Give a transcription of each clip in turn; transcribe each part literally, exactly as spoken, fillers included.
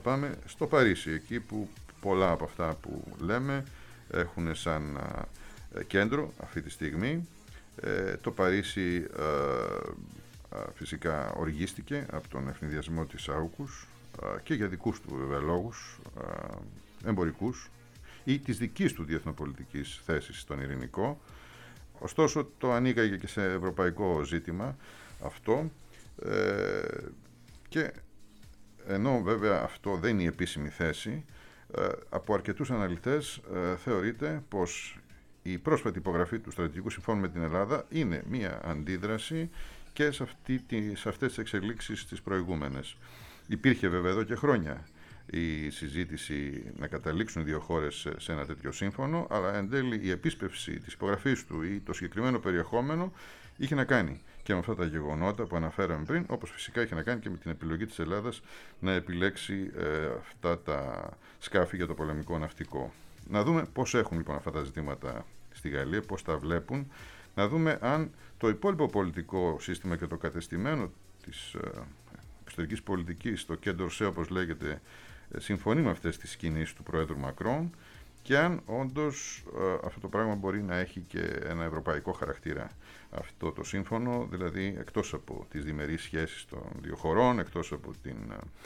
πάμε στο Παρίσι, εκεί που πολλά από αυτά που λέμε έχουν σαν κέντρο αυτή τη στιγμή. Ε, το Παρίσι ε, ε, φυσικά οργίστηκε από τον ευνηδιασμό της Άουκους ε, και για δικούς του βέβαια λόγους ε, εμπορικούς ή της δικής του διεθνοπολιτικής θέσης στον ειρηνικό. Ωστόσο το ανήκαγε και σε ευρωπαϊκό ζήτημα αυτό ε, και ενώ βέβαια αυτό δεν είναι η επίσημη θέση, ε, από αρκετούς αναλυτές ε, θεωρείται πως η πρόσφατη υπογραφή του Στρατηγικού Συμφώνου με την Ελλάδα είναι μία αντίδραση και σε, αυτή, σε αυτές τις εξελίξεις τις προηγούμενες. Υπήρχε βέβαια εδώ και χρόνια η συζήτηση να καταλήξουν οι δύο χώρες σε ένα τέτοιο σύμφωνο, αλλά εν τέλει η επίσπευση της υπογραφής του ή το συγκεκριμένο περιεχόμενο είχε να κάνει και με αυτά τα γεγονότα που αναφέραμε πριν, όπως φυσικά είχε να κάνει και με την επιλογή της Ελλάδας να επιλέξει ε, αυτά τα σκάφη για το πολεμικό ναυτικό. Να δούμε πώς έχουν λοιπόν αυτά τα ζητήματα στη Γαλλία, πώς τα βλέπουν, να δούμε αν το υπόλοιπο πολιτικό σύστημα και το κατεστημένο της ε, εξωτερικής πολιτικής, το Quai d'Orsay όπως λέγεται, συμφωνεί με αυτές τις κινήσεις του Προέδρου Μακρόν και αν όντως ε, αυτό το πράγμα μπορεί να έχει και ένα ευρωπαϊκό χαρακτήρα αυτό το σύμφωνο, δηλαδή εκτός από τις διμερείς σχέσεις των δύο χωρών, εκτός από την,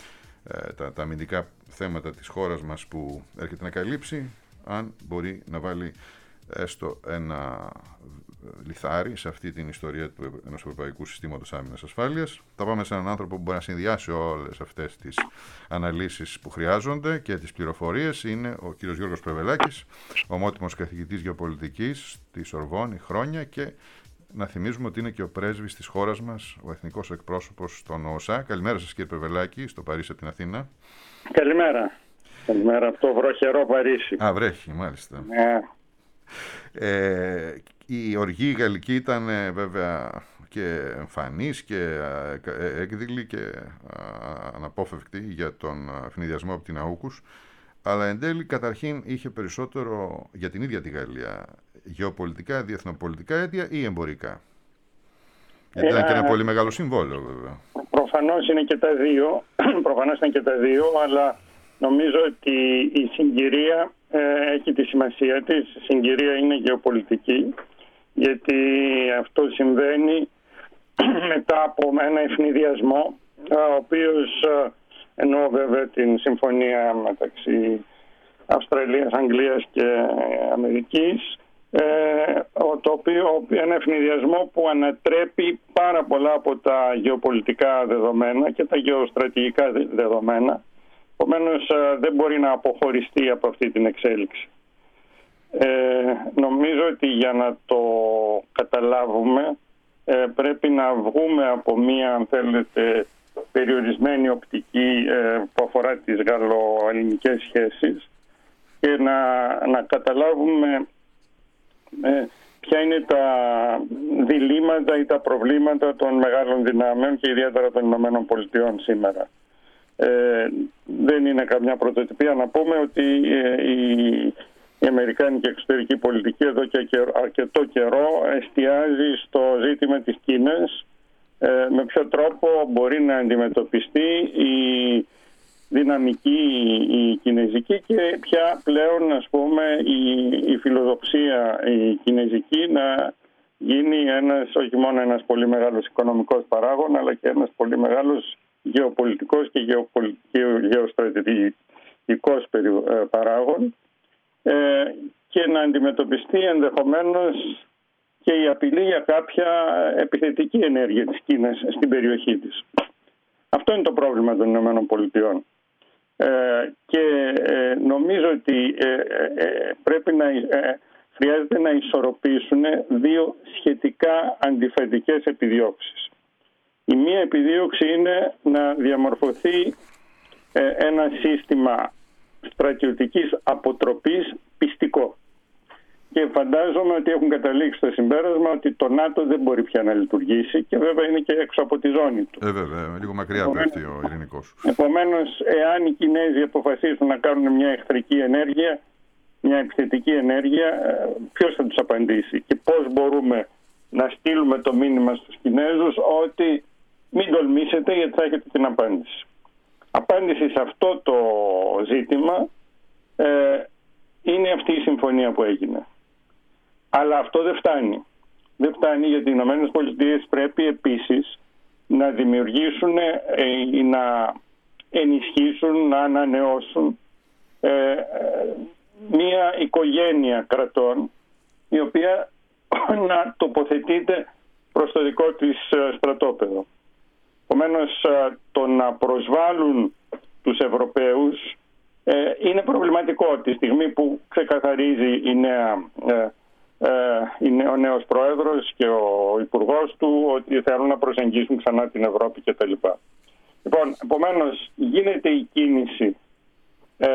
ε, τα, τα αμυντικά θέματα της χώρας μας που έρχεται να καλύψει, αν μπορεί να βάλει έστω ένα λιθάρι σε αυτή την ιστορία του ενός ευρωπαϊκού συστήματος άμυνας ασφάλειας. Θα πάμε σε έναν άνθρωπο που μπορεί να συνδυάσει όλες αυτές τις αναλύσεις που χρειάζονται και τις πληροφορίες. Είναι ο κύριος Γιώργος Πρεβελάκης, ομότιμος καθηγητής γεωπολιτικής στη Σορβόνη χρόνια και να θυμίζουμε ότι είναι και ο πρέσβης της χώρας μας, ο εθνικός εκπρόσωπος των ΟΣΑ. Καλημέρα σας κύριε Πρεβελάκη, στο Παρίσι από την Αθήνα. Καλημέρα. Καλημέρα από το βροχερό Παρίσι. Α, βρέχει, μάλιστα. Ναι. Ε, η οργή γαλλική ήταν ε, βέβαια και εμφανής και ε, έκδηλη και ε, αναπόφευκτη για τον ευνηδιασμό από την Αούκους, αλλά εν τέλει καταρχήν είχε περισσότερο για την ίδια τη Γαλλία γεωπολιτικά, διεθνοπολιτικά αίτια ή εμπορικά? Γιατί ήταν και ένα πολύ μεγάλο συμβόλαιο βέβαια. Προφανώς είναι και τα δύο, προφανώς ήταν και τα δύο, αλλά νομίζω ότι η συγκυρία ε, έχει τη σημασία της. Η συγκυρία είναι γεωπολιτική, γιατί αυτό συμβαίνει μετά από ένα ευνηδιασμό, ο οποίος, ενώ βέβαια την συμφωνία μεταξύ Αυστραλίας, Αγγλίας και Αμερικής, ε, το οποίο, ένα ευνηδιασμό που ανατρέπει πάρα πολλά από τα γεωπολιτικά δεδομένα και τα γεωστρατηγικά δεδομένα. Επομένως δεν μπορεί να αποχωριστεί από αυτή την εξέλιξη. Ε, νομίζω ότι για να το καταλάβουμε ε, πρέπει να βγούμε από μία, αν θέλετε, περιορισμένη οπτική ε, που αφορά τις γαλλο-ελληνικές σχέσεις και να, να καταλάβουμε ε, ποια είναι τα διλήμματα ή τα προβλήματα των μεγάλων δυνάμεων και ιδιαίτερα των Ηνωμένων Πολιτειών σήμερα. Ε, δεν είναι καμιά πρωτοτυπία να πούμε ότι ε, η, η αμερικάνικη εξωτερική πολιτική εδώ και αρκετό καιρό εστιάζει στο ζήτημα της Κίνας, ε, με ποιο τρόπο μπορεί να αντιμετωπιστεί η δυναμική η κινέζικη και ποια πλέον, ας πούμε, η, η φιλοδοξία η κινέζικη να γίνει ένας, όχι μόνο ένας πολύ μεγάλος οικονομικός παράγων, αλλά και ένας πολύ μεγάλος γεωπολιτικός και γεωστρατηγικός παράγων, ε, και να αντιμετωπιστεί ενδεχομένως και η απειλή για κάποια επιθετική ενέργεια της Κίνας στην περιοχή της. Αυτό είναι το πρόβλημα των Ηνωμένων Πολιτειών. Ε, και ε, νομίζω ότι ε, ε, πρέπει να ε, χρειάζεται να ισορροπήσουν δύο σχετικά αντιφατικές επιδιώξεις. Η μία επιδίωξη είναι να διαμορφωθεί ε, ένα σύστημα στρατιωτικής αποτροπής πιστικό. Και φαντάζομαι ότι έχουν καταλήξει στο συμπέρασμα ότι το ΝΑΤΟ δεν μπορεί πια να λειτουργήσει και βέβαια είναι και έξω από τη ζώνη του. Ε, βέβαια, λίγο μακριά πέφτει ο ειρηνικός. Επομένως, εάν οι Κινέζοι αποφασίσουν να κάνουν μια εχθρική ενέργεια, μια επιθετική ενέργεια, ποιος θα τους απαντήσει και πώς μπορούμε να στείλουμε το μήνυμα στους Κινέζους ότι μην τολμήσετε γιατί θα έχετε την απάντηση. απάντηση σε αυτό το ζήτημα ε, είναι αυτή η συμφωνία που έγινε. Αλλά αυτό δεν φτάνει. Δεν φτάνει, γιατί οι Ηνωμένες Πολιτείες πρέπει επίσης να δημιουργήσουν ή να ενισχύσουν, να ανανεώσουν ε, ε, μία οικογένεια κρατών η οποία να τοποθετείται προς το δικό της στρατόπεδο. Επομένως, το να προσβάλλουν τους Ευρωπαίους ε, είναι προβληματικό τη στιγμή που ξεκαθαρίζει η νέα, ε, ε, ο νέος πρόεδρος και ο υπουργός του ότι θέλουν να προσεγγίσουν ξανά την Ευρώπη κτλ. Λοιπόν, επομένως γίνεται η κίνηση ε,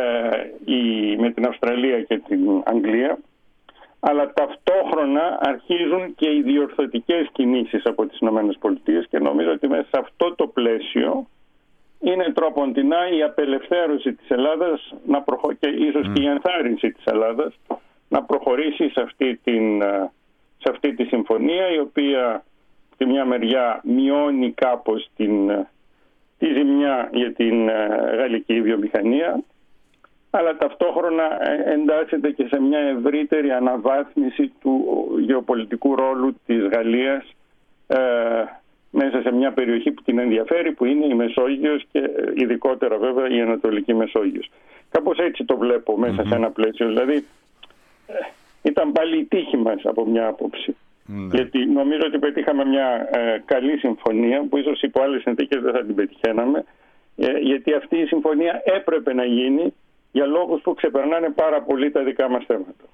η, με την Αυστραλία και την Αγγλία, αλλά ταυτόχρονα αρχίζουν και οι διορθωτικές κινήσεις από τις ΗΠΑ και νομίζω ότι μέσα σε αυτό το πλαίσιο είναι τρόποντινά η απελευθέρωση της Ελλάδας να προχω... και ίσως mm. και η ενθάρρυνση της Ελλάδας να προχωρήσει σε αυτή, την, σε αυτή τη συμφωνία, η οποία στη μια μεριά μειώνει κάπως την, τη ζημιά για την γαλλική βιομηχανία, αλλά ταυτόχρονα εντάσσεται και σε μια ευρύτερη αναβάθμιση του γεωπολιτικού ρόλου της Γαλλίας ε, μέσα σε μια περιοχή που την ενδιαφέρει, που είναι η Μεσόγειος και ειδικότερα βέβαια η Ανατολική Μεσόγειος. Κάπως έτσι το βλέπω μέσα mm-hmm. σε ένα πλαίσιο. Δηλαδή ε, ήταν πάλι η τύχη μας από μια άποψη. Mm-hmm. Γιατί νομίζω ότι πετύχαμε μια ε, καλή συμφωνία που ίσως υπό άλλες συνθήκες δεν θα την πετυχαίναμε, ε, γιατί αυτή η συμφωνία έπρεπε να γίνει για λόγους που ξεπερνάνε πάρα πολύ τα δικά μας θέματα.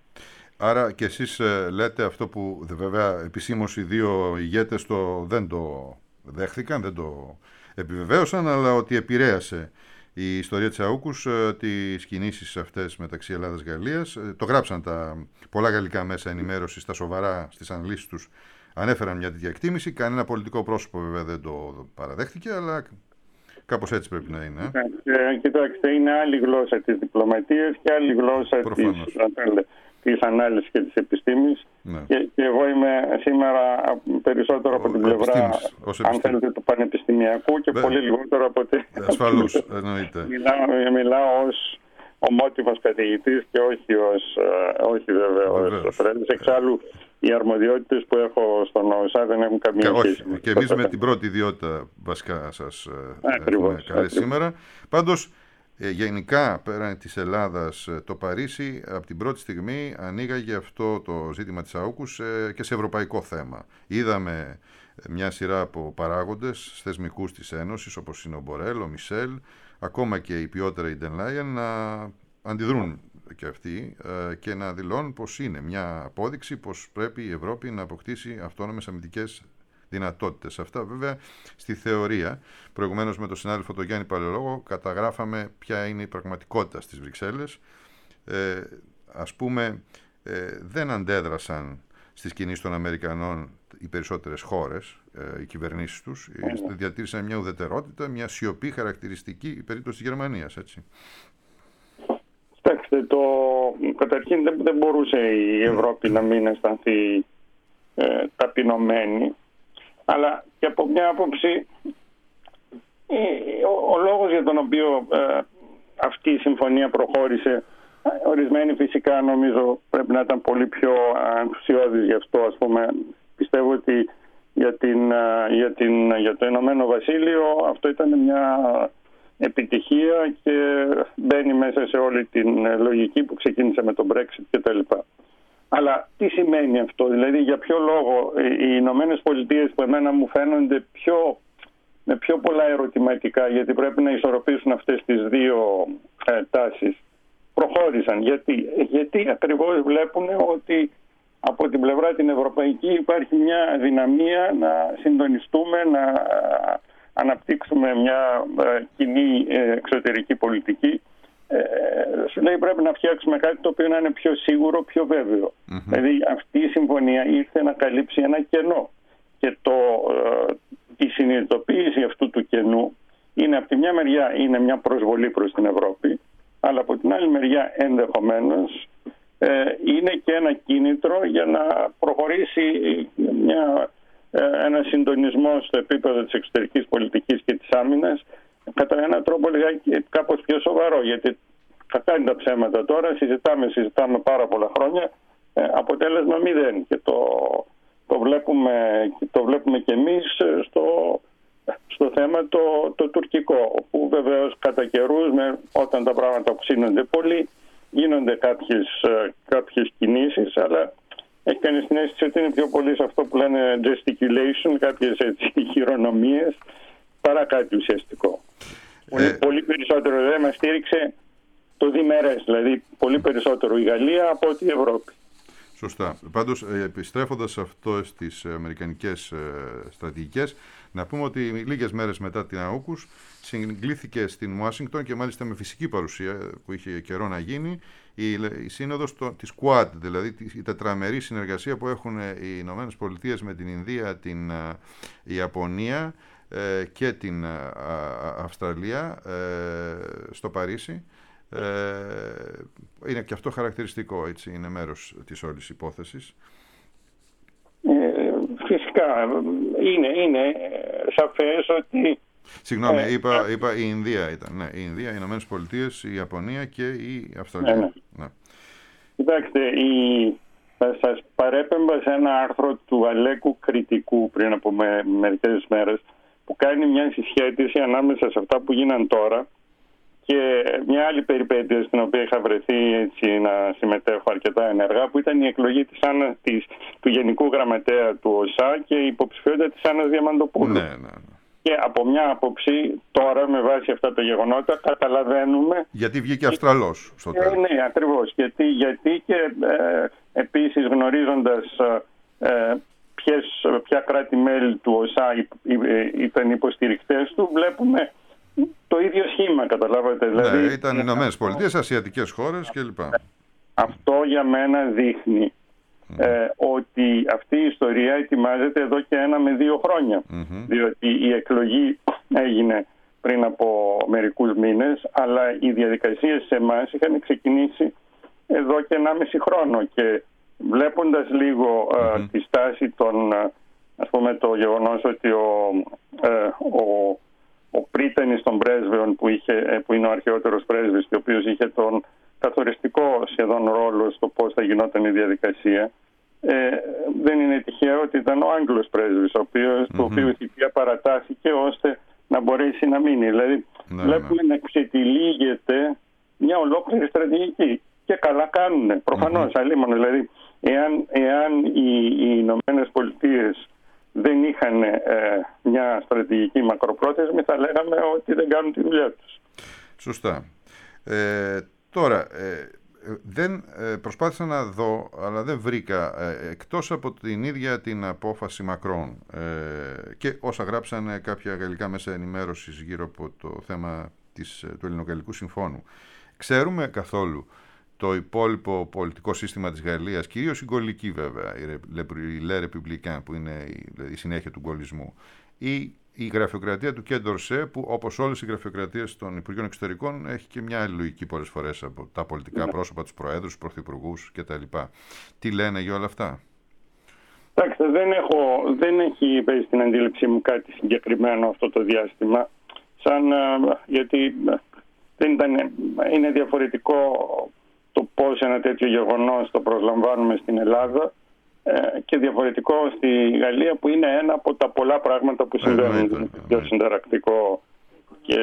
Άρα και εσείς ε, λέτε αυτό που βέβαια επισήμως οι δύο ηγέτες το, δεν το δέχθηκαν, δεν το επιβεβαίωσαν, αλλά ότι επηρέασε η ιστορία της AUKUS ε, τις κινήσεις αυτές μεταξύ Ελλάδας-Γαλλίας. Ε, το γράψαν τα πολλά γαλλικά μέσα ενημέρωση στα σοβαρά, στις αναλύσεις τους, ανέφεραν μια τέτοια εκτίμηση. Κανένα πολιτικό πρόσωπο βέβαια δεν το παραδέχτηκε, αλλά κάπως έτσι πρέπει να είναι. Ε, κοιτάξτε, είναι άλλη γλώσσα της διπλωματίας και άλλη γλώσσα της, της ανάλυσης και της επιστήμης. Ναι. Και, και εγώ είμαι σήμερα περισσότερο ο, από την πλευρά, αν θέλετε, του πανεπιστημιακού και Βε... πολύ λιγότερο από την... Ασφαλώς, εννοείται. μιλάω, μιλάω ως ομότιμος καθηγητής και όχι ως, όχι βέβαια ως φρέντης. Εξάλλου, οι αρμοδιότητες που έχω στον ΟΣΑ δεν έχουν καμία και σχέση. Όχι, και εμείς με την πρώτη ιδιότητα βασικά σας έχουμε καλέσει σήμερα. Πάντως, ε, γενικά πέραν της Ελλάδας, το Παρίσι από την πρώτη στιγμή ανοίγαγε αυτό το ζήτημα της AUKUS ε, και σε ευρωπαϊκό θέμα. Είδαμε μια σειρά από παράγοντες θεσμικούς της Ένωσης, όπως είναι ο Μπορέλ, ο Μισελ, ακόμα και η ποιότερα η Ντεν Λάιεν, να αντιδρούν και αυτοί και να δηλώνουν πως είναι μια απόδειξη πως πρέπει η Ευρώπη να αποκτήσει αυτόνομες αμυντικές δυνατότητες. Αυτά βέβαια στη θεωρία. Προηγουμένως με τον συνάδελφο τον Γιάννη Παλαιολόγο καταγράφαμε ποια είναι η πραγματικότητα στις Βρυξέλλες. Ε, ας πούμε ε, δεν αντέδρασαν στις κινήσεις των Αμερικανών οι περισσότερες χώρες, ε, οι κυβερνήσεις τους, mm. διατήρησαν μια ουδετερότητα, μια σιωπή χαρακτηριστική, η περίπτωση της Γερμανίας, έτσι. Κοιτάξτε, το... καταρχήν δεν, δεν μπορούσε η Ευρώπη mm. να μην αισθανθεί ε, ταπεινωμένη, αλλά και από μια άποψη ε, ο, ο λόγος για τον οποίο ε, αυτή η συμφωνία προχώρησε, ορισμένοι φυσικά νομίζω πρέπει να ήταν πολύ πιο ενθουσιώδεις γι' αυτό. Ας πούμε, πιστεύω ότι για, την, για, την, για το Ηνωμένο Βασίλειο αυτό ήταν μια επιτυχία και μπαίνει μέσα σε όλη την λογική που ξεκίνησε με τον Brexit κτλ. Αλλά τι σημαίνει αυτό, δηλαδή για ποιο λόγο οι Ηνωμένες Πολιτείες που εμένα μου φαίνονται πιο, με πιο πολλά ερωτηματικά, γιατί πρέπει να ισορροπήσουν αυτές τις δύο ε, τάσεις, προχώρησαν. Γιατί, γιατί ακριβώς βλέπουν ότι από την πλευρά την ευρωπαϊκή υπάρχει μια δυναμία να συντονιστούμε, να αναπτύξουμε μια κοινή εξωτερική πολιτική. Ε, σου λέει πρέπει να φτιάξουμε κάτι το οποίο να είναι πιο σίγουρο, πιο βέβαιο. Mm-hmm. Δηλαδή αυτή η συμφωνία ήρθε να καλύψει ένα κενό. Και το, ε, η συνειδητοποίηση αυτού του κενού είναι από τη μια μεριά είναι μια προσβολή προς την Ευρώπη, αλλά από την άλλη μεριά ενδεχομένως ε, είναι και ένα κίνητρο για να προχωρήσει μια, ε, ένα συντονισμό στο επίπεδο της εξωτερικής πολιτικής και της άμυνας κατά έναν τρόπο λιγάκι κάπως πιο σοβαρό, γιατί κακά είναι τα ψέματα τώρα, συζητάμε, συζητάμε πάρα πολλά χρόνια, ε, αποτέλεσμα μηδέν, και το, το, βλέπουμε, το βλέπουμε και εμείς στο, στο θέμα το, το τουρκικό, όπου βεβαίως κατά καιρούς, με, όταν τα πράγματα οξύνονται πολύ, γίνονται κάποιες, κάποιες κινήσεις, αλλά έχει κανείς την αίσθηση ότι είναι πιο πολύ σε αυτό που λένε gesticulation, κάποιες έτσι χειρονομίες, παρά κάτι ουσιαστικό. Ε... Πολύ, πολύ περισσότερο δεν μας στήριξε το διμερές, δηλαδή πολύ περισσότερο η Γαλλία από ότι η Ευρώπη. Σωστά. Πάντως, επιστρέφοντας σε αυτό στις αμερικανικές στρατηγικές, να πούμε ότι λίγες μέρες μετά την Αούκους συγκλήθηκε στην Ουάσιγκτον, και μάλιστα με φυσική παρουσία που είχε καιρό να γίνει, η, η σύνοδος το, της Quad, δηλαδή η τετραμερή συνεργασία που έχουν οι Ηνωμένες Πολιτείες με την Ινδία, την η Ιαπωνία ε, και την α, Αυστραλία ε, στο Παρίσι. Ε, είναι και αυτό χαρακτηριστικό, έτσι, είναι μέρος της όλης υπόθεσης. Ε, φυσικά είναι, είναι σαφές ότι... Συγγνώμη, ε, είπα, είπα η Ινδία ήταν, ναι, η Ινδία, οι Ηνωμένες Πολιτείες, η Ιαπωνία και η Αυστραλία. Ναι, ναι. Ναι. Κοιτάξτε, η, θα σας παρέπεμπα σε ένα άρθρο του Αλέκου Κριτικού πριν από με, μερικές μέρες, που κάνει μια συσχέτιση ανάμεσα σε αυτά που γίναν τώρα και μια άλλη περιπέτεια στην οποία είχα βρεθεί έτσι να συμμετέχω αρκετά ενεργά, που ήταν η εκλογή της Άννας, της, του Γενικού Γραμματέα του ΟΣΑ και η υποψηφιότητα της Άννας Διαμαντοπούλου. Ναι, ναι, ναι. Και από μια άποψη, τώρα με βάση αυτά τα γεγονότα, καταλαβαίνουμε... Γιατί βγήκε Αυστραλός στο τέλος. Ε, ναι, ακριβώς. Γιατί, γιατί και ε, επίσης γνωρίζοντας ε, ποιες, ποια κράτη-μέλη του ΟΣΑ ήταν υποστηρικτές του, βλέπουμε το ίδιο σχήμα, καταλάβατε. Δηλαδή, ναι, ήταν οι Ηνωμένες Πολιτείες, ασιατικές χώρες κλπ. Αυτό για μένα δείχνει mm. ε, ότι αυτή η ιστορία ετοιμάζεται εδώ και ένα με δύο χρόνια. Mm-hmm. Διότι η εκλογή έγινε πριν από μερικούς μήνες, αλλά οι διαδικασίες σε εμάς είχαν ξεκινήσει εδώ και ενάμιση χρόνο. Και βλέποντας λίγο mm-hmm. ε, τη στάση των, ας πούμε, το γεγονός ότι ο, ε, ο ο πρίτανης των πρέσβεων που, είχε, που είναι ο αρχαιότερος πρέσβης και ο οποίος είχε τον καθοριστικό σχεδόν ρόλο στο πώς θα γινόταν η διαδικασία, ε, δεν είναι τυχαίο ότι ήταν ο Άγγλος πρέσβης, ο οποίος, mm-hmm. το οποίο η θητεία παρατάθηκε ώστε να μπορέσει να μείνει. Δηλαδή mm-hmm. βλέπουμε να ξετυλίγεται μια ολόκληρη στρατηγική. Και καλά κάνουν, προφανώς, mm-hmm. αλίμονο. Δηλαδή, εάν, εάν οι, οι Ηνωμένες Πολιτείες δεν είχαν ε, μια στρατηγική μακροπρόθεσμη, θα λέγαμε ότι δεν κάνουν τη δουλειά τους. Σωστά. Ε, τώρα, ε, δεν, ε, προσπάθησα να δω, αλλά δεν βρήκα, ε, εκτός από την ίδια την απόφαση Μακρόν ε, και όσα γράψανε κάποια γαλλικά μέσα ενημέρωσης γύρω από το θέμα της, του Ελληνογαλλικού Συμφώνου, ξέρουμε καθόλου το υπόλοιπο πολιτικό σύστημα της Γαλλίας, κυρίως η γκολική βέβαια, η Le Républicain, που είναι η συνέχεια του γκολισμού, ή η γραφειοκρατία του Quai d'Orsay, που όπως όλες οι γραφειοκρατίες των Υπουργείων Εξωτερικών έχει και μια άλλη λογική πολλές φορές από τα πολιτικά πρόσωπα, τους προέδρους, τους πρωθυπουργούς κτλ. Τι λένε για όλα αυτά? Εντάξει, δεν, έχω, δεν έχει πέσει στην αντίληψή μου κάτι συγκεκριμένο αυτό το διάστημα, σαν, γιατί δεν ήταν, είναι διαφορετικό το πώς ένα τέτοιο γεγονός το προσλαμβάνουμε στην Ελλάδα ε, και διαφορετικό στη Γαλλία, που είναι ένα από τα πολλά πράγματα που συμβαίνουν. Είναι πιο συνταρακτικό και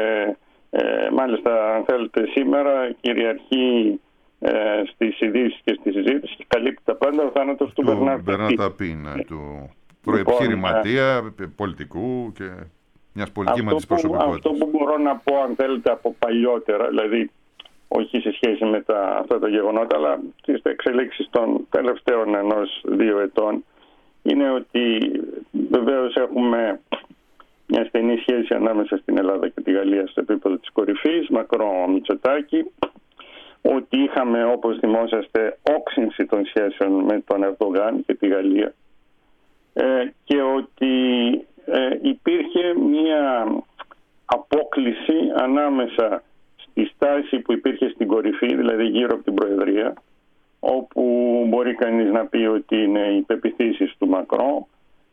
ε, μάλιστα, αν θέλετε, σήμερα κυριαρχεί ε, στις ειδήσεις και στη συζήτηση και καλύπτει τα πάντα ο θάνατος του Μπερνάρ Ταπί, του προεπιχειρηματία, λοιπόν, πολιτικού και μιας πολυκύματης προσωπικότητας. Αυτό που μπορώ να πω, αν θέλετε, από παλιότερα, δηλαδή όχι σε σχέση με τα, αυτά τα γεγονότα, αλλά στις εξελίξεις των τελευταίων ενός δύο ετών, είναι ότι βεβαίως έχουμε μια στενή σχέση ανάμεσα στην Ελλάδα και τη Γαλλία στο επίπεδο της κορυφής, Μακρόν-Μητσοτάκη, ότι είχαμε, όπως θυμόσαστε, όξυνση των σχέσεων με τον Ερντογάν και τη Γαλλία ε, και ότι ε, υπήρχε μια απόκλιση ανάμεσα η στάση που υπήρχε στην κορυφή, δηλαδή γύρω από την Προεδρία, όπου μπορεί κανείς να πει ότι είναι οι πεποιθήσεις του Μακρόν,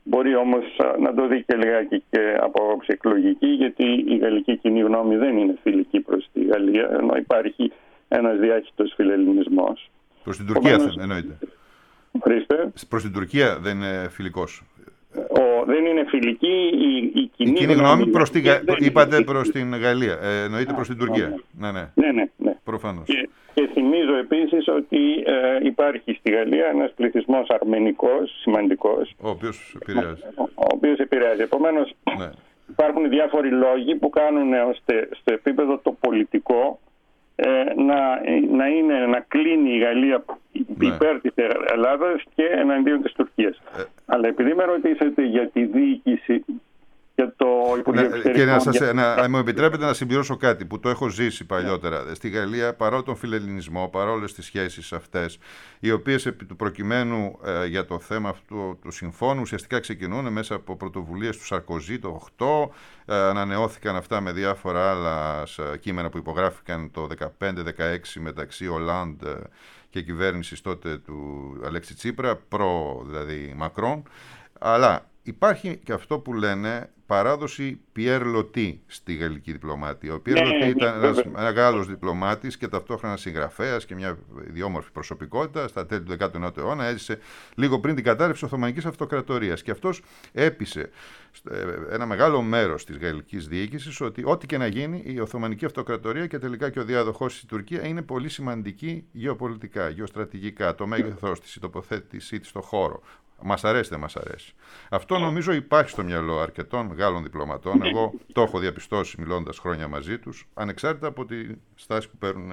Μπορεί όμως να το δει και λιγάκι και από άποψη εκλογική, γιατί η γαλλική κοινή γνώμη δεν είναι φιλική προς τη Γαλλία, ενώ υπάρχει ένας διάχυτος φιλελληνισμός. Προς την Τουρκία Επομένως, εννοείται. Χρήστε. Προς την Τουρκία δεν είναι φιλικός. Ο, δεν είναι φιλική η, η κοινή, η κοινή γνώμη, γνώμη προς τη, δεν είπατε είναι προς την Γαλλία, ε, εννοείται προς την Τουρκία. Ναι, ναι, ναι, ναι, ναι. Προφανώς. Και, και θυμίζω επίσης ότι ε, υπάρχει στη Γαλλία ένας πληθυσμός αρμενικός, σημαντικός, ο οποίος επηρεάζει. Ο, ο οποίος επηρεάζει. Επομένως, ναι. υπάρχουν διάφοροι λόγοι που κάνουν ώστε στο επίπεδο το πολιτικό ε, να, να, είναι, να κλείνει η Γαλλία ναι. υπέρ της Ελλάδας και εναντίον της Τουρκίας. Ε. Αλλά επειδή με ρωτήσετε για τη διοίκηση, για το Υπουργείο ναι, και να, σας, να, να μου επιτρέπετε να συμπληρώσω κάτι που το έχω ζήσει παλιότερα. Yeah. Στη Γαλλία, παρόλο τον φιλελληνισμό, παρόλες τις σχέσεις αυτές, οι οποίες επί του προκειμένου ε, για το θέμα αυτού του συμφώνου ουσιαστικά ξεκινούν μέσα από πρωτοβουλίες του Σαρκοζή το οκτώ, ε, ανανεώθηκαν αυτά με διάφορα άλλα κείμενα που υπογράφηκαν το δεκαπέντε δεκαέξι μεταξύ Ολάντ και κυβέρνησης τότε του Αλέξη Τσίπρα, προ δηλαδή Μακρόν, αλλά υπάρχει και αυτό που λένε παράδοση Πιέρ Λωτή στη γαλλική διπλωμάτια. Ο Πιέρ Λωτή ήταν ένας μεγάλος διπλωμάτης και ταυτόχρονα συγγραφέας και μια ιδιόμορφη προσωπικότητα. Στα τέλη του δέκατου ενάτου αιώνα έζησε λίγο πριν την κατάρρευση της Οθωμανικής Αυτοκρατορίας. Και αυτός έπεισε ένα μεγάλο μέρος της γαλλικής διοίκησης ότι ό,τι και να γίνει η Οθωμανική Αυτοκρατορία και τελικά και ο διάδοχός της Τουρκία είναι πολύ σημαντική γεωπολιτικά, γεωστρατηγικά, το μέγεθός της, η τοποθέτησή της στο χώρο. Μας αρέσει, δεν μας αρέσει. Αυτό νομίζω υπάρχει στο μυαλό αρκετών Γάλλων διπλωματών. Εγώ το έχω διαπιστώσει μιλώντας χρόνια μαζί τους, ανεξάρτητα από τη στάση που παίρνουν.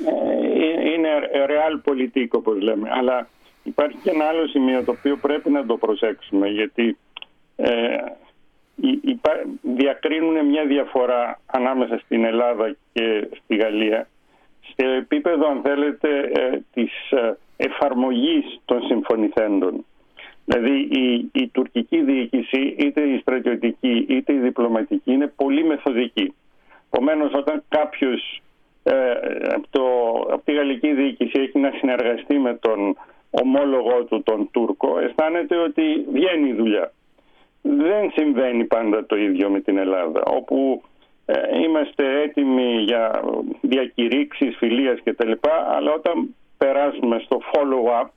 Είναι realpolitik όπως λέμε. Αλλά υπάρχει και ένα άλλο σημείο το οποίο πρέπει να το προσέξουμε, γιατί ε, υπά, διακρίνουν μια διαφορά ανάμεσα στην Ελλάδα και στη Γαλλία σε επίπεδο, αν θέλετε, ε, της εφαρμογής των συμφωνηθέντων. Δηλαδή η, η τουρκική διοίκηση, είτε η στρατιωτική είτε η διπλωματική, είναι πολύ μεθοδική. Επομένως, όταν κάποιος ε, από, το, από τη γαλλική διοίκηση έχει να συνεργαστεί με τον ομόλογο του, τον Τούρκο, αισθάνεται ότι βγαίνει η δουλειά. Δεν συμβαίνει πάντα το ίδιο με την Ελλάδα, όπου ε, είμαστε έτοιμοι για διακηρύξεις, φιλίας κτλ. Αλλά όταν περάσουμε στο follow-up,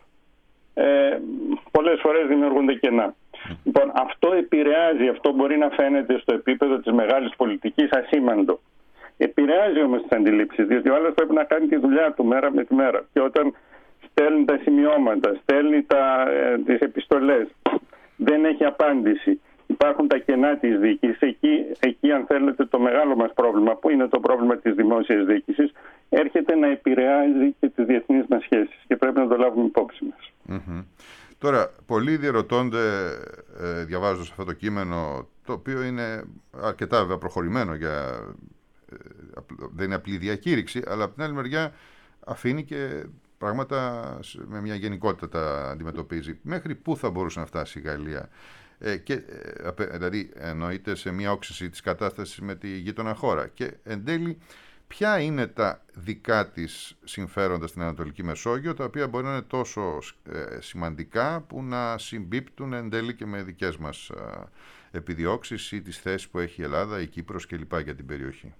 Ε, πολλές φορές δημιουργούνται κενά. Mm. Λοιπόν, αυτό επηρεάζει, αυτό μπορεί να φαίνεται στο επίπεδο της μεγάλης πολιτικής ασήμαντο. Επηρεάζει όμως τις αντιλήψεις, διότι ο άλλος πρέπει να κάνει τη δουλειά του μέρα με τη μέρα. Και όταν στέλνει τα σημειώματα, στέλνει τα, ε, τις επιστολές, δεν έχει απάντηση. Υπάρχουν τα κενά της διοίκησης. Εκεί, εκεί, αν θέλετε, το μεγάλο μας πρόβλημα, που είναι το πρόβλημα της δημόσιας διοίκησης, έρχεται να επηρεάζει και τις διεθνείς μας σχέσεις και πρέπει να το λάβουμε υπόψη μας. Mm-hmm. Τώρα, πολλοί διερωτώνται, ε, διαβάζοντας αυτό το κείμενο, το οποίο είναι αρκετά βέβαια προχωρημένο, για, ε, δεν είναι απλή διακήρυξη, αλλά από την άλλη μεριά αφήνει και πράγματα με μια γενικότητα τα αντιμετωπίζει. Μέχρι πού θα μπορούσε να φτάσει η Γαλλία? Ε, και, ε, δηλαδή εννοείται σε μια όξυση της κατάστασης με τη γείτονα χώρα, και εν τέλει ποια είναι τα δικά της συμφέροντα στην Ανατολική Μεσόγειο, τα οποία μπορεί να είναι τόσο ε, σημαντικά που να συμπίπτουν εν τέλει και με δικές μας ε, επιδιώξεις ή τις θέσεις που έχει η Ελλάδα, η Κύπρος κλπ. Για την περιοχή.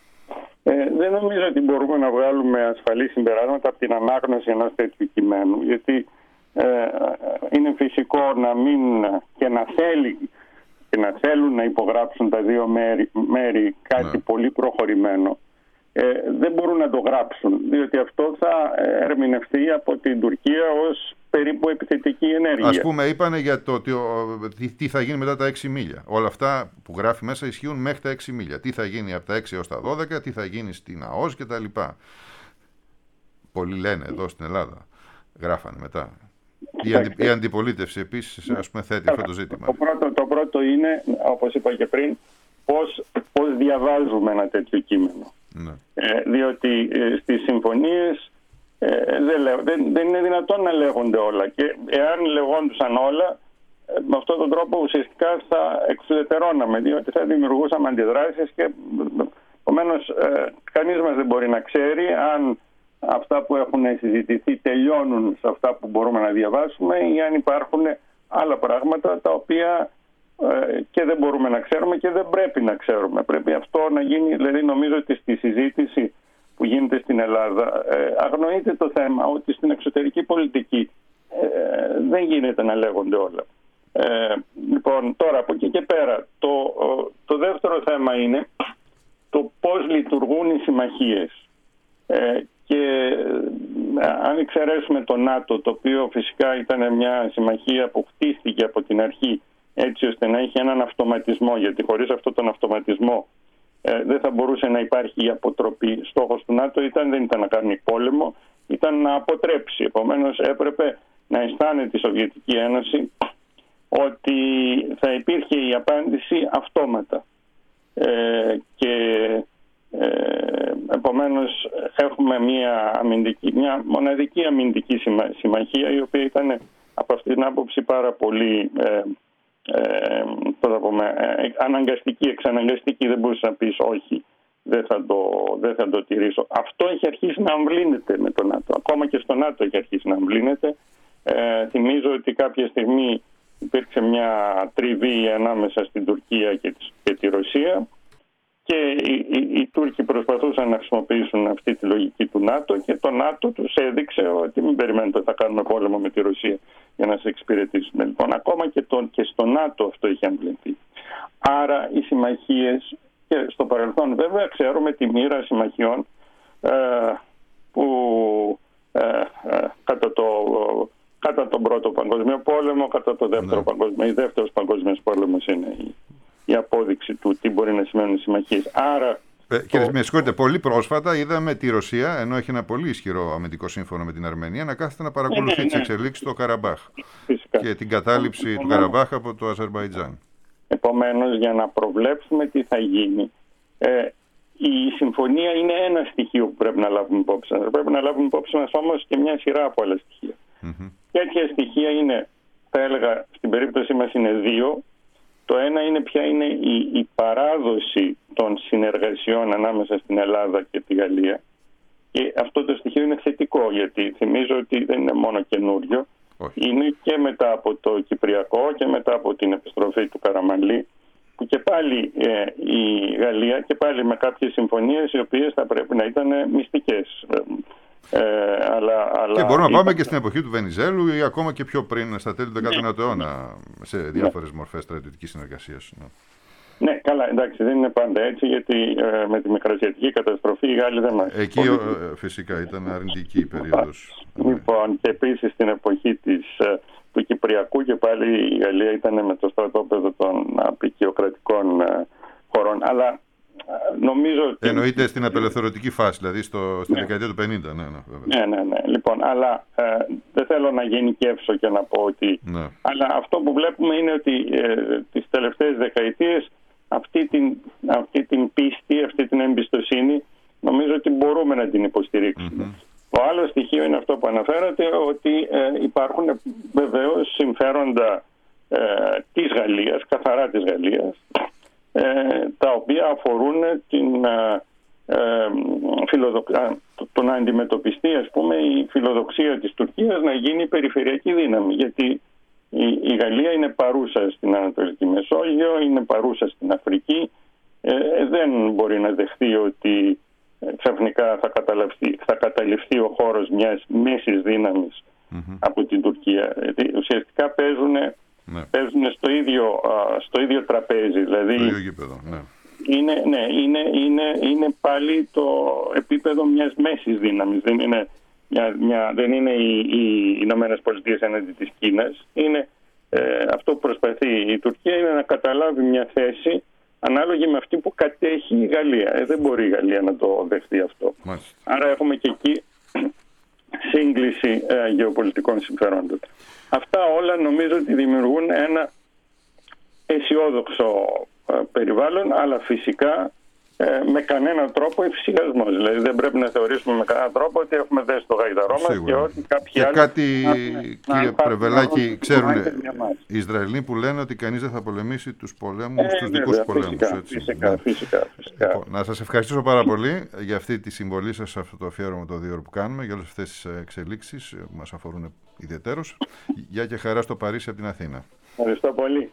Ε, δεν νομίζω ότι μπορούμε να βγάλουμε ασφαλή συμπεράσματα από την ανάγνωση ενός τέτοιου κειμένου, γιατί ε, είναι φυσικό να μην και να θέλει και να θέλουν να υπογράψουν τα δύο μέρη, μέρη κάτι ναι. πολύ προχωρημένο. Ε, δεν μπορούν να το γράψουν, διότι αυτό θα ερμηνευτεί από την Τουρκία ως περίπου επιθετική ενέργεια. Ας πούμε, είπανε για το ότι, τι, τι θα γίνει μετά τα έξι μίλια. Όλα αυτά που γράφει μέσα ισχύουν μέχρι τα έξι μίλια. Τι θα γίνει από τα έξι έως τα δώδεκα, τι θα γίνει στην ΑΟΣ κτλ. Πολλοί λένε εδώ στην Ελλάδα, γράφανε μετά. Η, αντι, η αντιπολίτευση επίσης, ας πούμε, θέτει αυτό το ζήτημα. Το πρώτο, το πρώτο είναι, όπως είπα και πριν, πώς, πώς διαβάζουμε ένα τέτοιο κείμενο. Ναι. Ε, διότι ε, στις συμφωνίες ε, δεν, δεν, δεν είναι δυνατόν να λέγονται όλα, και εάν λεγόντουσαν όλα, ε, με αυτόν τον τρόπο ουσιαστικά θα εξουδετερώναμε, διότι θα δημιουργούσαμε αντιδράσεις και επομένως ε, κανείς μας δεν μπορεί να ξέρει αν αυτά που έχουν συζητηθεί τελειώνουν σε αυτά που μπορούμε να διαβάσουμε ή αν υπάρχουν άλλα πράγματα τα οποία ε, και δεν μπορούμε να ξέρουμε και δεν πρέπει να ξέρουμε. Πρέπει αυτό να γίνει, δηλαδή νομίζω ότι στη συζήτηση που γίνεται στην Ελλάδα ε, αγνοείται το θέμα ότι στην εξωτερική πολιτική ε, δεν γίνεται να λέγονται όλα. Ε, λοιπόν, τώρα από εκεί και πέρα το, το δεύτερο θέμα είναι το πώς λειτουργούν οι συμμαχίες. Ε, και ε, αν εξαιρέσουμε το ΝΑΤΟ, το οποίο φυσικά ήταν μια συμμαχία που χτίστηκε από την αρχή έτσι ώστε να έχει έναν αυτοματισμό, γιατί χωρίς αυτόν τον αυτοματισμό ε, δεν θα μπορούσε να υπάρχει η αποτροπή. Στόχος του ΝΑΤΟ ήταν, δεν ήταν να κάνει πόλεμο, ήταν να αποτρέψει. Επομένως έπρεπε να αισθάνεται η Σοβιετική Ένωση ότι θα υπήρχε η απάντηση αυτόματα. Ε, και ε, επομένως έχουμε μια, αμυντική, μια μοναδική αμυντική συμμαχία, η οποία ήταν από αυτή την άποψη πάρα πολύ ε, ε, πώς θα πούμε, ε, αναγκαστική, εξαναγκαστική. Δεν μπορείς να πεις όχι, δεν θα, το, δεν θα το τηρήσω. Αυτό έχει αρχίσει να αμβλύνεται με το ΝΑΤΟ. Ακόμα και στο ΝΑΤΟ έχει αρχίσει να αμβλύνεται. Ε, θυμίζω ότι κάποια στιγμή υπήρξε μια τριβή ανάμεσα στην Τουρκία και τη, και τη Ρωσία και οι, οι, οι Τούρκοι προσπαθούσαν να χρησιμοποιήσουν αυτή τη λογική του ΝΑΤΟ και το ΝΑΤΟ τους έδειξε ότι μην περιμένετε ότι θα κάνουμε πόλεμο με τη Ρωσία για να σε εξυπηρετήσουμε. Λοιπόν, ακόμα και, το, και στο ΝΑΤΟ αυτό έχει αμβληθεί. Άρα οι συμμαχίες, και στο παρελθόν βέβαια ξέρουμε τη μοίρα συμμαχιών ε, που ε, ε, κατά το... κατά τον Πρώτο Παγκόσμιο Πόλεμο, κατά τον Δεύτερο ναι. Παγκόσμιο. Η Δεύτερος Παγκόσμιος Πόλεμος είναι η, η απόδειξη του τι μπορεί να σημαίνουν οι συμμαχίες. Άρα. Ε, το... Κύριε, με συγχωρείτε, πολύ πρόσφατα είδαμε τη Ρωσία, ενώ έχει ένα πολύ ισχυρό αμυντικό σύμφωνο με την Αρμενία, να κάθεται να παρακολουθεί ναι, ναι, τις ναι. εξελίξεις στο Καραμπάχ. Φυσικά. Και την κατάληψη επομένως, του Καραμπάχ από το Αζερμπαϊτζάν. Επομένως, για να προβλέψουμε τι θα γίνει, ε, η συμφωνία είναι ένα στοιχείο που πρέπει να λάβουμε υπόψη μας. Πρέπει να λάβουμε υπόψη μας όμως και μια σειρά από άλλα στοιχεία. Mm-hmm. Τέτοια στοιχεία είναι, θα έλεγα, στην περίπτωση μας είναι δύο. Το ένα είναι ποια είναι η, η παράδοση των συνεργασιών ανάμεσα στην Ελλάδα και τη Γαλλία. Και αυτό το στοιχείο είναι θετικό, γιατί θυμίζω ότι δεν είναι μόνο καινούριο. Όχι. Είναι και μετά από το Κυπριακό και μετά από την επιστροφή του Καραμανλή, που και πάλι ε, η Γαλλία και πάλι με κάποιες συμφωνίες οι οποίες θα πρέπει να ήταν μυστικές. Ε, αλλά, αλλά και μπορούμε να πάμε και στην εποχή του Βενιζέλου ή ακόμα και πιο πριν, στα τέλη του δέκατου αιώνα, σε διάφορες ναι. μορφές στρατιωτικής συνεργασίας. Ναι. ναι, καλά, εντάξει, δεν είναι πάντα έτσι, γιατί ε, με τη μικρασιατική καταστροφή οι Γάλλοι δεν μας... Εκεί πολύ... ε, φυσικά ήταν αρνητική η περίοδος. Λοιπόν, και επίσης στην εποχή της, ε, του Κυπριακού και πάλι η Γαλλία ήταν με το στρατόπεδο των απεικιοκρατικών ε, χωρών. Αλλά νομίζω ότι... Εννοείται στην απελευθερωτική φάση, δηλαδή στο, στη ναι. δεκαετία του πενήντα. Ναι, ναι, ναι, ναι, ναι. Λοιπόν, αλλά ε, δεν θέλω να γενικεύσω και να πω ότι... Ναι. Αλλά αυτό που βλέπουμε είναι ότι ε, τις τελευταίες δεκαετίες αυτή την, αυτή την πίστη, αυτή την εμπιστοσύνη νομίζω ότι μπορούμε να την υποστηρίξουμε. Mm-hmm. Το άλλο στοιχείο είναι αυτό που αναφέρατε, ότι ε, υπάρχουν βεβαίως συμφέροντα ε, της Γαλλίας, καθαρά της Γαλλίας, ε, τα οποία αφορούν την, ε, ε, φιλοδοξ... το, το να αντιμετωπιστεί, ας πούμε, η φιλοδοξία της Τουρκίας να γίνει περιφερειακή δύναμη. Γιατί η, η Γαλλία είναι παρούσα στην Ανατολική Μεσόγειο, είναι παρούσα στην Αφρική, ε, δεν μπορεί να δεχθεί ότι ξαφνικά θα καταληφθεί, θα καταληφθεί ο χώρος μιας μέσης δύναμης mm-hmm. από την Τουρκία. Γιατί ουσιαστικά παίζουν, ναι. παίζουν στο, ίδιο, στο ίδιο τραπέζι. Δηλαδή, το ίδιο γήπεδο, ναι. Είναι, ναι, είναι, είναι, είναι πάλι το επίπεδο μιας μέσης δύναμης. Δεν είναι, μια, μια, δεν είναι οι, οι Ηνωμένες Πολιτείες έναντι της Κίνας. Είναι, ε, αυτό που προσπαθεί η Τουρκία είναι να καταλάβει μια θέση ανάλογη με αυτή που κατέχει η Γαλλία. Ε, δεν μπορεί η Γαλλία να το δεχτεί αυτό. Μάλιστα. Άρα έχουμε και εκεί σύγκληση ε, γεωπολιτικών συμφερόντων. Αυτά όλα νομίζω ότι δημιουργούν ένα αισιόδοξο ε, περιβάλλον, αλλά φυσικά ε, με κανέναν τρόπο εφησυχασμός. Δηλαδή δεν πρέπει να θεωρήσουμε με κανέναν τρόπο ότι έχουμε δέσει το γάιδαρό μας και ότι κάποιοι και άλλοι... κάτι, να, κύριε να Πρεβελάκη, ξέρουν οι Ισραηλοί που λένε ότι κανείς δεν θα πολεμήσει τους πολέμους, ε, τους δικούς βέβαια, πολέμους. Φυσικά, έτσι. φυσικά, Ναι. φυσικά, φυσικά. Λοιπόν, να σας ευχαριστήσω πάρα πολύ για αυτή τη συμβολή σας σε αυτό το αφιέρωμα το δύο ώρο που κάνουμε, για όλες αυτές τις εξελίξεις που μας αφορούν ιδιαιτέρως. Γεια και χαρά στο Παρίσι από την Αθήνα. Ευχαριστώ πολύ.